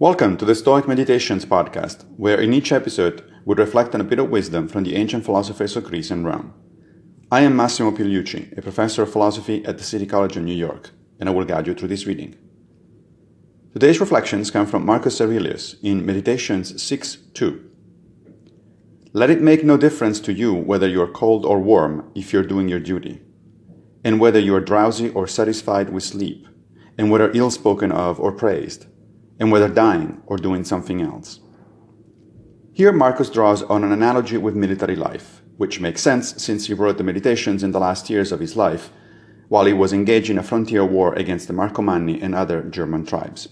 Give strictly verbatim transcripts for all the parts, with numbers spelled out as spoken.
Welcome to the Stoic Meditations podcast, where in each episode we reflect on a bit of wisdom from the ancient philosophers of Greece and Rome. I am Massimo Pigliucci, a professor of philosophy at the City College of New York, and I will guide you through this reading. Today's reflections come from Marcus Aurelius in Meditations six two. Let it make no difference to you whether you are cold or warm if you're doing your duty, and whether you are drowsy or satisfied with sleep, and whether ill spoken of or praised, and whether dying or doing something else. Here Marcus draws on an analogy with military life, which makes sense since he wrote the Meditations in the last years of his life, while he was engaged in a frontier war against the Marcomanni and other German tribes.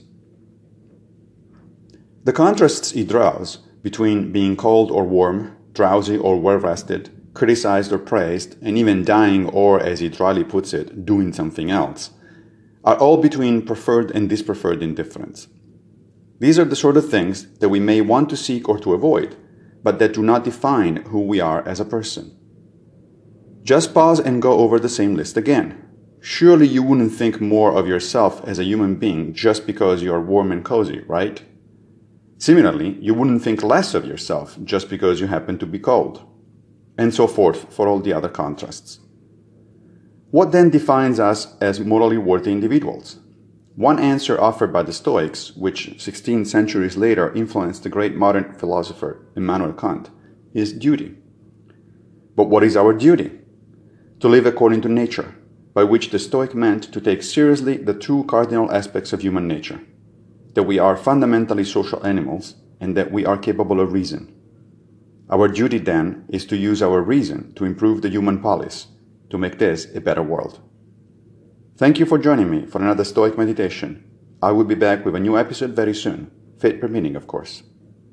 The contrasts he draws between being cold or warm, drowsy or well-rested, criticized or praised, and even dying or, as he dryly puts it, doing something else, are all between preferred and dispreferred indifference. These are the sort of things that we may want to seek or to avoid, but that do not define who we are as a person. Just pause and go over the same list again. Surely you wouldn't think more of yourself as a human being just because you are warm and cozy, right? Similarly, you wouldn't think less of yourself just because you happen to be cold, and so forth for all the other contrasts. What then defines us as morally worthy individuals? One answer offered by the Stoics, which sixteen centuries later influenced the great modern philosopher Immanuel Kant, is duty. But what is our duty? To live according to nature, by which the Stoic meant to take seriously the two cardinal aspects of human nature, that we are fundamentally social animals and that we are capable of reason. Our duty then is to use our reason to improve the human polis, to make this a better world. Thank you for joining me for another Stoic meditation. I will be back with a new episode very soon, fate permitting, of course.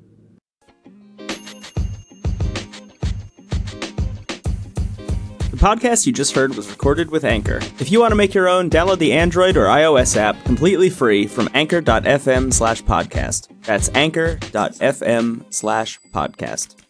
The podcast you just heard was recorded with Anchor. If you want to make your own, download the Android or iOS app completely free from anchor.fm slash podcast. That's anchor.fm slash podcast.